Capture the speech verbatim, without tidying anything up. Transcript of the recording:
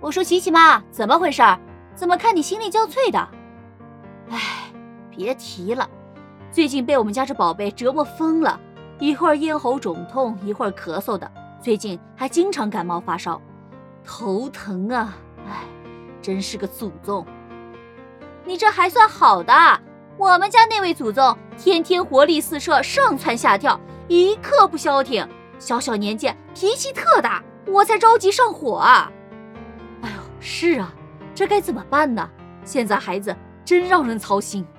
我说琪琪妈，怎么回事？怎么看你心力交瘁的？哎，别提了，最近被我们家这宝贝折磨疯了，一会儿咽喉肿痛，一会儿咳嗽的，最近还经常感冒发烧，头疼啊！哎，真是个祖宗。你这还算好的，我们家那位祖宗天天活力四射，上蹿下跳，一刻不消停，小小年纪脾气特大，我才着急上火啊！哎呦，是啊，这该怎么办呢？现在孩子真让人操心。